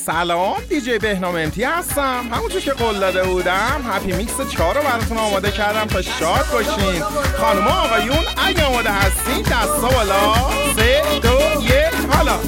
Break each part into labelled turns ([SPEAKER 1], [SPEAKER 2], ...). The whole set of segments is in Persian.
[SPEAKER 1] سلام، دیجی بهنام امتی هستم. همونطور که قول داده بودم هپی میکس 4 رو براتون آماده کردم تا شاد باشین. خانم آقایون اگه آماده هستین دستا بالا. 3 2 1 حالا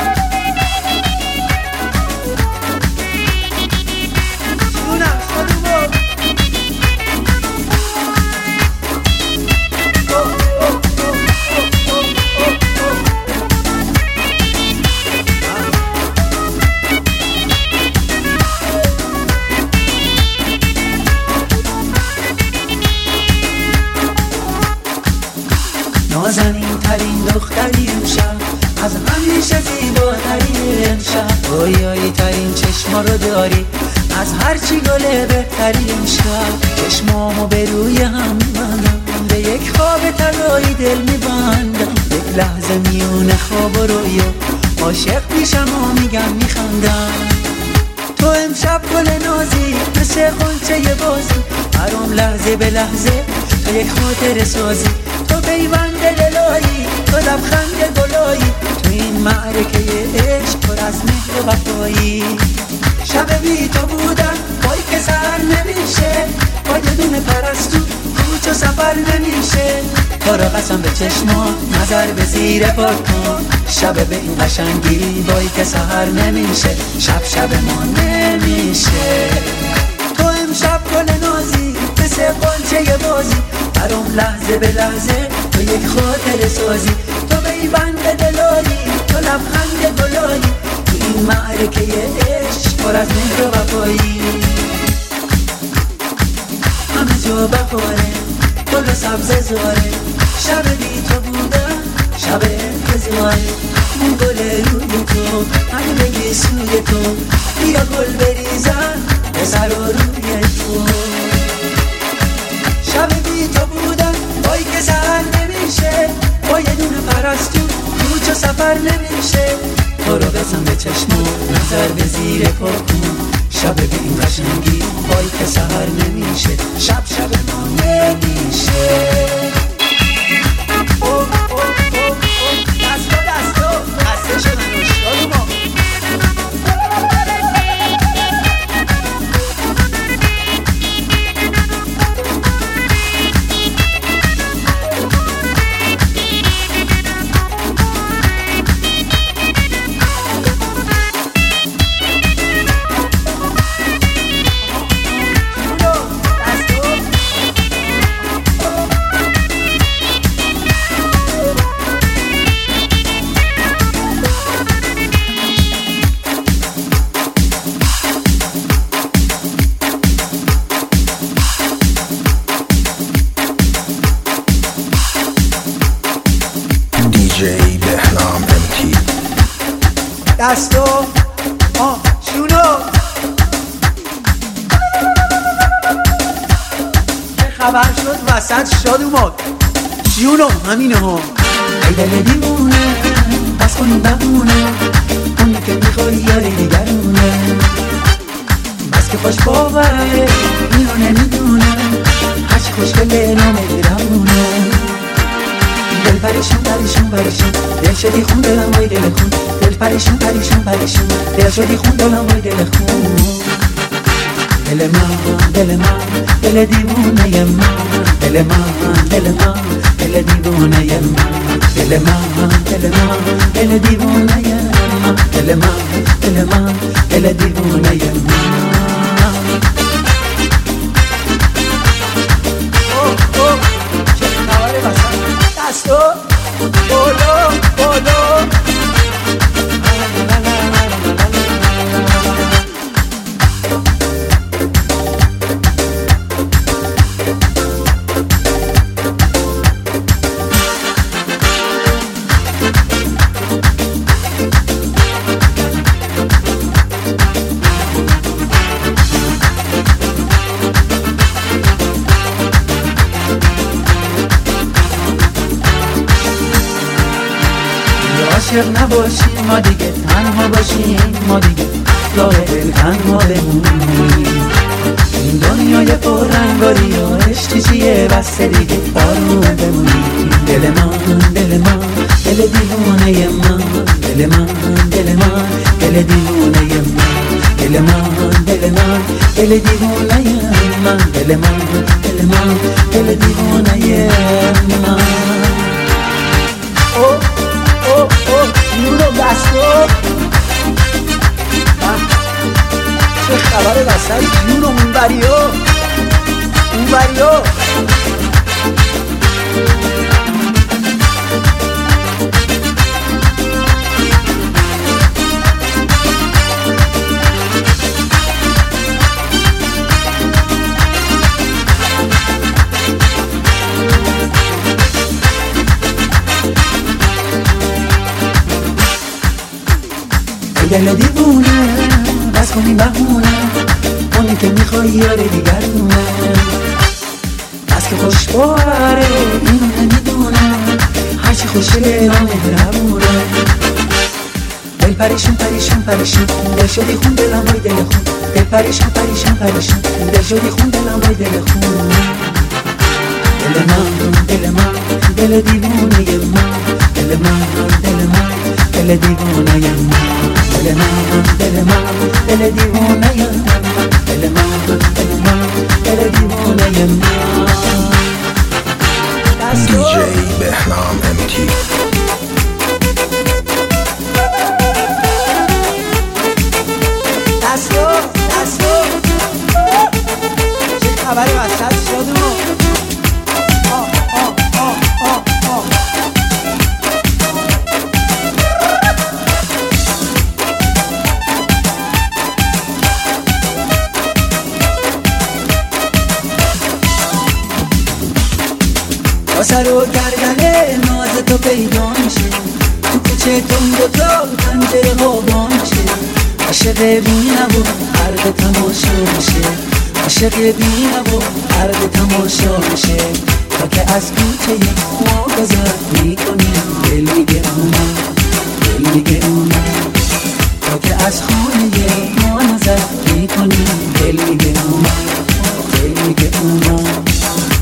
[SPEAKER 2] نازنین ترین دختری امشب، از همیشه زیباتری امشب، رویایی ترین چشما رو داری، از هرچی گله بهتری امشب. چشمامو به روی هم میبندم، به یک خواب طلایی دل میبندم، یک لحظه میونه خواب و رویا عاشق میشم و میگم میخندم. تو امشب گل نازی مثل غنچه بازی، برام لحظه به لحظه تو یک خاطر سازی. تو پیوند دلایی، تو لبخند گلایی، تو این معرکه عشق پر از مهر و وفایی. شب بی تو بودم وای که سر نمیشه، با یه دونه پرستو کوچ و سفر نمیشه. تو را قسم به چشمان نظر به زیر پا کن، شب به این قشنگی وای که سحر نمیشه، شب ما نمیشه. تو امشب گل نازی مثل غنچه بازی، برام لحظه به لحظه تو یک خاطر سازی. تو پیوند دلایی، تو لبخند گلایی، تو این معرکه عشق پر از مهر و وفایی. همه جا بهاره، گل و سبزه زاره، شب بی تو بودم شب انتظاره. اون گل روی تو همه بگی سوی تو، بیا گل بریزن به سر و روی تو. شب بی تو بودم وای که سهر نمیشه، با یه دونه پرستو کوچ و سفر نمیشه. تو رو بزن به چشمو نظر به زیر پا کن، شب به این قشنگی وای که سهر نمیشه، شب ما نمیشه. دستو خسته شدن اشتاد ما. دستو شونو چه خبر شد وسط شاد اومد شونو همینه ها. ای دل دیوونه بس کنیم بمونه، اونی که میخوایی یاری دیگرونه، بس که خوش باوره اینو نمیدونه، هرچی خوشگله نامه دیرمونه. دل پریشون دل شدی خون دلم وای دل خون، دل پریشون دل شدی خون دلم وای دل خون. دل من دل دیوونه من، دل من دل دیوونه من، دل من دل دیوونه من، دل من دل دیوونه من. چه خبره واسه دستو بولو عاشق نباشیم ما دیگه، تنها باشیم ما دیگه، راه دل تنها بمونیم. این دنیای پر رنگاری و عشقی چیه بس دیگه، آروم بمونیم. دل من دل دیوانه من، دل من دل دیوانه من. دل من دل من دل دیوانه من دل من دل من دل دیوانه من او او او نورو دستو چه خبر وسط نورو اون بریو دل دیوونه بس کنی بهونه اونی که میخوای یاره دیگرونه بس که خوش باره اینو نمیدونه هرچی خوشگله را مهربونه دل پریشون پریشون پریشون دل شدی خون دلم وای دل خون دل پریشون پریشون پریشون دل شدی خون دلم وای دل خون دل من دل من دل دیوونه من دل من دل من دل دیوونه من دل من دل من دل دیوانه من دل من دل من دل دیوانه من
[SPEAKER 1] دیجی بهنام امتی
[SPEAKER 2] دستو چه خبری وسط شدونو سر و گردنه ناز تو پیدا میشه تو کوچه تند و تو پنجره ها با میشه عاشق بینم و عرض تماشا میشه عاشق بینم و عرض تماشا میشه تا که از کوچه ما گذر میکنیم دل میگه اومد دل میگه اومد تا که از خونه ما نظر میکنیم دل میگه اومد دل میگه اومد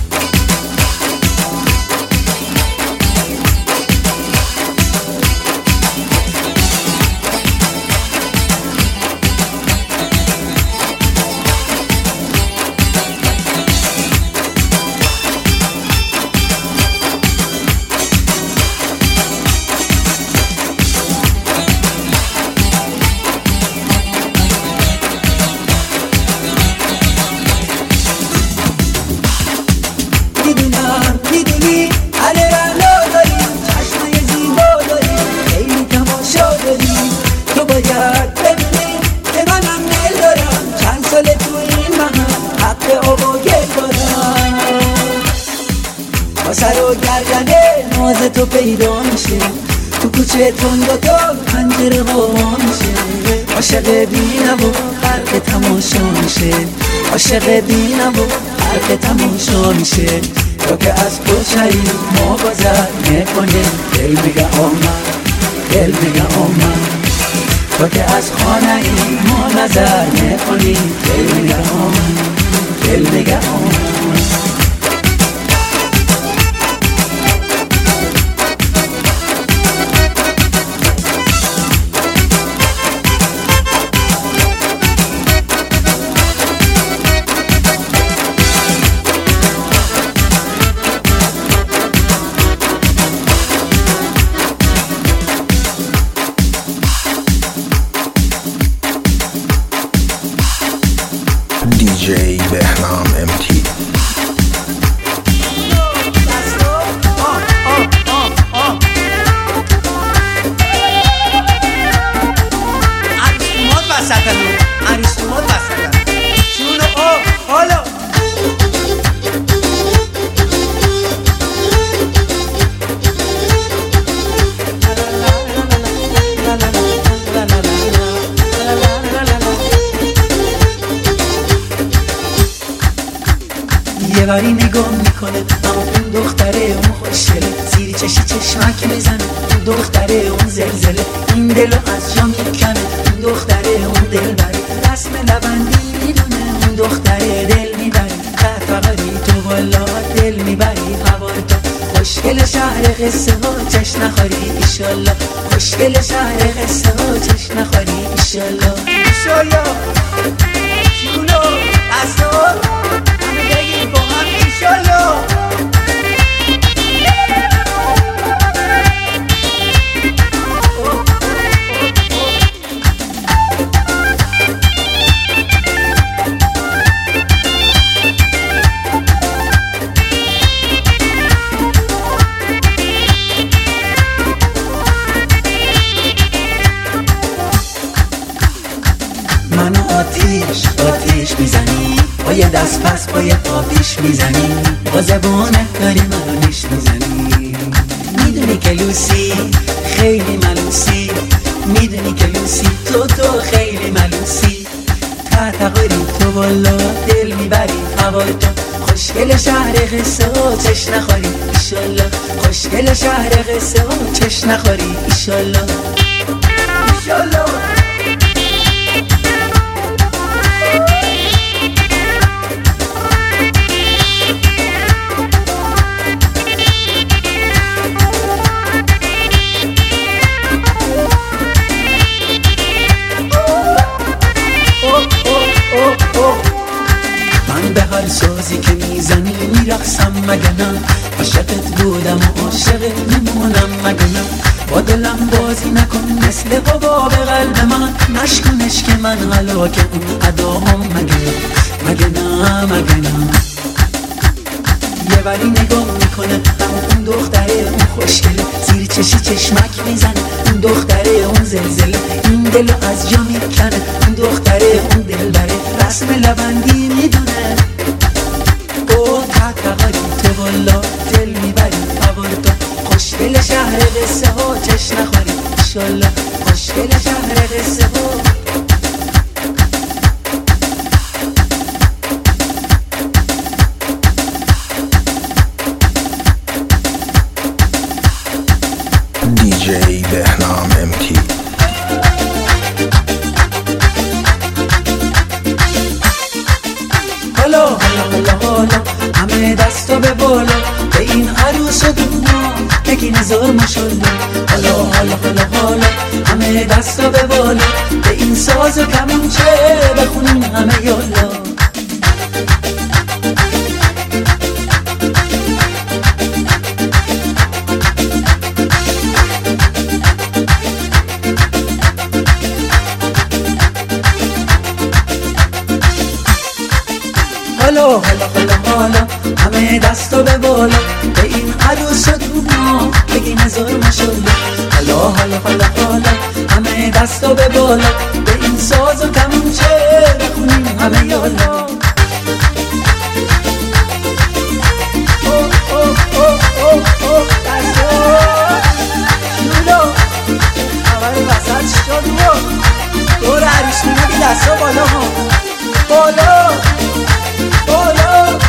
[SPEAKER 2] سر و گردنه ناز تو پیدا میشه تو کوچه تند و تو پنجره ها میشه عاشق بینم و غرق تماشا میشه عاشق بینم و غرق تماشا میشه تا که از کوچه ما گذر میکنه دل میگه آمد دل میگه آمد تا که از خانه ما نظر میکنیم دل میگه آمد دل میگه آمد
[SPEAKER 1] دیجی بهنام امتی
[SPEAKER 2] عریسومات وسطن شونو حالا یه باری نگاه میکنه اما اون دختره اون خوشگله زیر چشی چشمک میزنه اون دختره اون زلزله این دلو از جا میکنه اون دختره اون دل بره رسم لبندی میدونه اون دختره دل میبره فقری تو بالا دل میبری هوا تو خوشگل شهر قصه ها چش نخوری ایشالله خوشگل شهر قصه ها چش نخوری ایشالله ایشالله منو آتیش آتیش میزنی، با یه دست پس با یه پا پیش میزنی، با زبونت داری منو نیش میزنی. میدونی که لوسی خیلی ملوسی، میدونی که لوسی تو خیلی ملوسی. تقاری تو بالا دل میبری هوای تو، خوشگل شهر قصه ها چش نخوری ایشالله، خوشگل شهر قصه ها چش نخوری ایشالله ایشالله. من به هر سازی که میزنی میرقصم مگه نه، عاشقت بودم و عاشقت میمونم مگه نه. با دلم بازی نکن مثل حباب قلب من، نشکنش که من هلاک اون اداهم مگه نه مگه نه مگه نه. یه وری نگاه میکنه اون دختره اون خوشگله، زیر چشی چشمک میزنه اون دختره اون زلزله، این دلو از جا میکنه اون دختره اون دلبره، رسم لبندی میدونه. او تقاری تو بالا دل میبری هوای تو، خوشگل شهر قصه ها چش نخوری ایشالله، خوشگل شهر قصه ها.
[SPEAKER 1] DJ بهنام MT.
[SPEAKER 2] حالا حالا حالا حالا همه دستا به بالا، به این عروس و دونا بگین هزار ماشالله. حالا حالا حالا حالا همه دستا به بالا، به این ساز و کمانچه بخونین همه یالا. حالا حالا حالا حالا همه دستا به بالا، به این عروس و دونا بگین هزار ماشالله. حالا حالا حالا حالا همه دستا به بالا، به این ساز و کمانچه بخونین همه یالا. خبر وسط شد دور عروس میدی دستا بالا ها بالا بالا.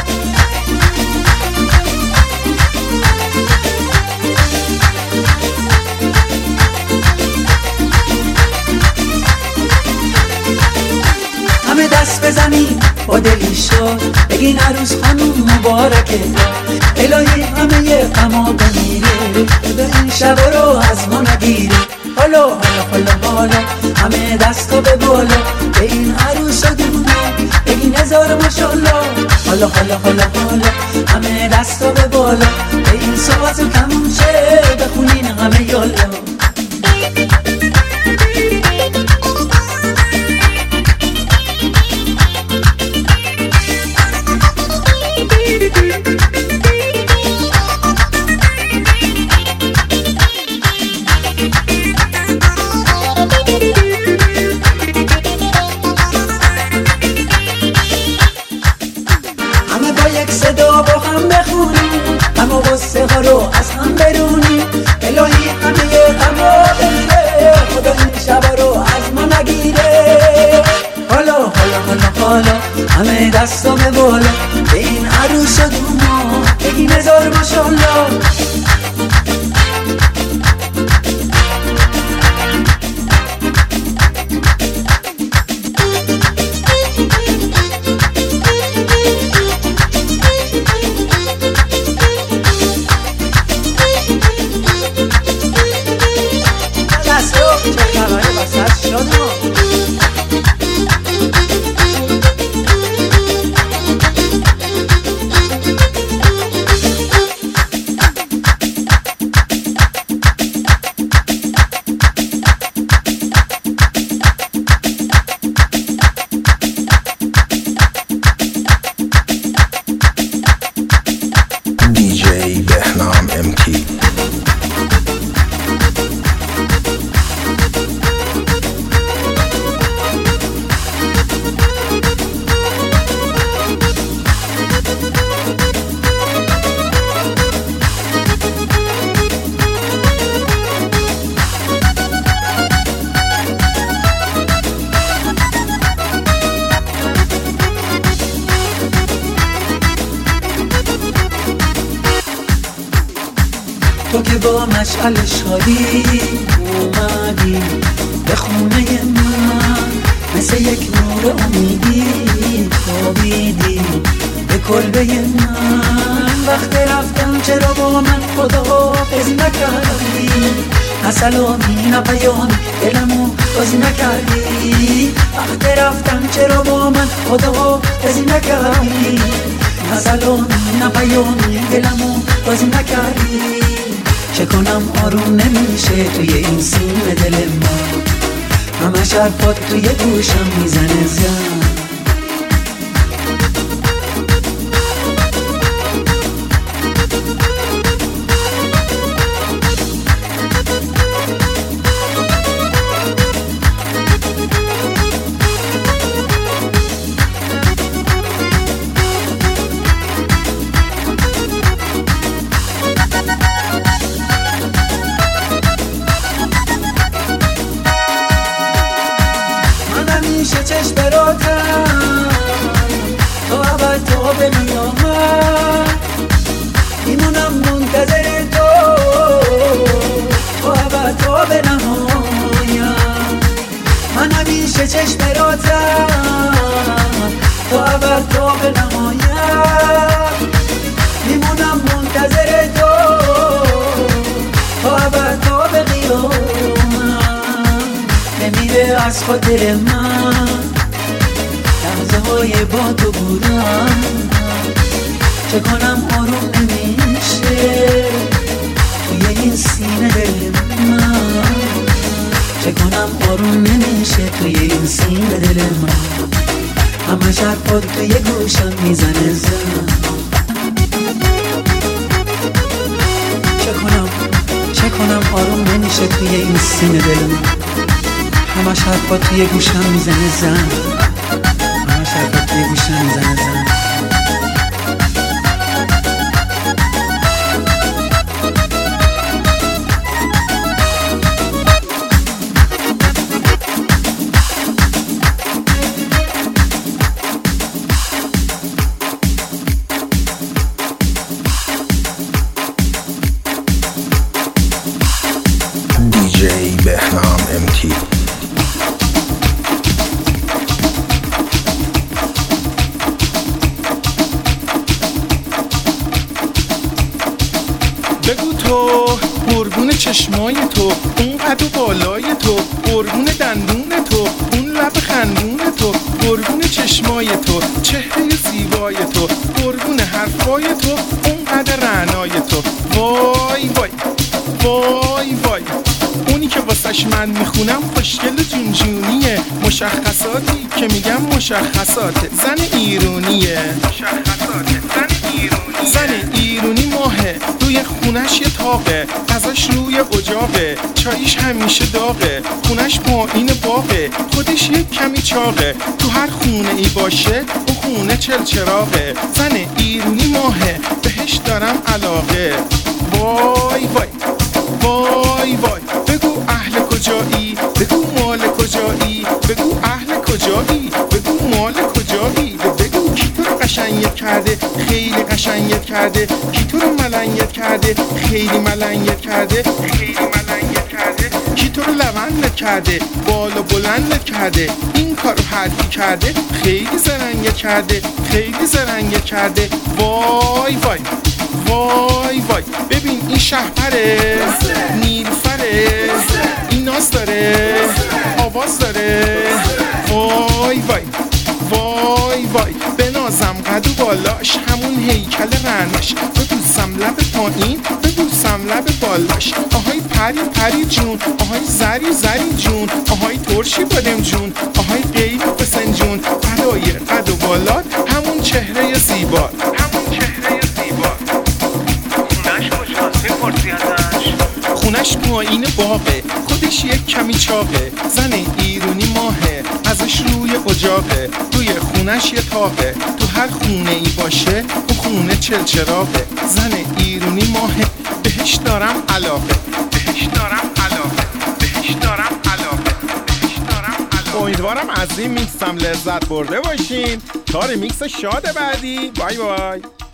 [SPEAKER 2] همه دست بزنیم با دلی شد، بگین عروس خانوم مبارکه، الهی همه غما بمیره، به این شب رو از ما نگیره. حالا حالا حالا حالا همه دستا به بالا، به این عروس و دونا بگین هزار ماشالله. حالا حالا حالا حالا همه دستا به بالا، به این ساز و کمانچه بخونین همه یالا. صدا با هم بخونیم، همه غصه ها رو از هم برونیم، الهی همه غما بمیره، خدا این شبا رو از ما نگیره. حالا حالا حالا حالا همه دستا به بالا، به این عروس و دونا بگین هزار ماشالله. با مشعل شادی اومدی به خونه من، مثل یک نور امیدی خوابیدی به کلبه من. وقت رفتم چرا با من خداحافظی نکردی؟ نه سلامی نه پیامی دلمو بازی نکردی. وقت رفتم چرا با من خداحافظی نکردی؟ نه سلامی نه پیامی دلمو بازی نکردی. چه کنم آروم نمیشه توی این سینه دل من، همش حرفات توی گوشم میزنه زن. همیشه چشم براتم تو عبد تا به میامد، میمونم منتظر تو تو عبد تا به نمایم. من همیشه چشم براتم تو عبد تا به نمایم، میمونم منتظر تو تو عبد تا به قیامت. نمیره از خاطر من لحظه های با تو بودم، چه کنم آروم نمیشه توی این سینه دل من، چه کنم آروم نمیشه توی این سینه دل من، همه حرفات توی گوشم میزنه زن. چه کنم آروم نمیشه توی این سینه دل من، همش حرفات توی گوشم میزنه زن، همش حرفات توی گوشم میزنه زن.
[SPEAKER 1] دیجی بهنام MT. بگو تو قربون چشمای تو، اون قد و بالای تو، قربون دندون تو، اون لب خندون تو، قربون چشمای تو، چهره زیبای تو، قربون حرفای تو، اون قد رعنای تو. وای وای وای وای، اونی که واسش من میخونم خوشگل جونجونیه، مشخصاتی که میگم مشخصاته، زن ایرونیه، مشخصاته زن ایرونی ماهه، روی خونش یه تاقه، غذاش روی اجاقه، چاییش همیشه داغه، خونش پایین باغه، خودش یک کمی چاقه، تو هر خونه ای باشه او خونه چلچراغه. زن ایرونی ماهه، بهش دارم علاقه. وای وای وای وای، بگو اهل کجایی، بگو مال کجایی، بگو اهل کجایی، بگو مال کجایی، بگو کی تو رو قشنگت کرده، خیلی قشنگت کرده، کی تو رو ملنگت کرده، خیلی ملنگت کرده، خیلی ملنگت کرده، کی تو رو لبندت کرده، بالا بلندت کرده، این کارو حدی کرده، خیلی زرنگت کرده، خیلی زرنگت کرده. وای وای وای وای، ببین این شهپره، نیلوفره، این ناز داره، آواز داره. وای وای وای وای، بنازم قد و بالاش، همون هیکل رنش، ببوسم لب پایین، ببوسم لب بالاش. آهای پری پری جون، آهای زری زری جون، آهای ترشی بادم جون، آهای قیب بسن جون، برای قد و بالات همون چهره زیبات، همون چهره زیبات. خونش پایین باغه، خودش یک کمی چاقه، زن ایرونی ماهه، ازش روی اجاقه، روی خونش یه تاقه، تو هر خونه ای باشه او خونه چلچراغه. زن ایرونی ماهه، بهش دارم علاقه، بهش دارم علاقه، بهش دارم علاقه، بهش دارم علاقه. امیدوارم از این میکسم لذت برده باشین. تا ریمیکس شاد بعدی. بای بای.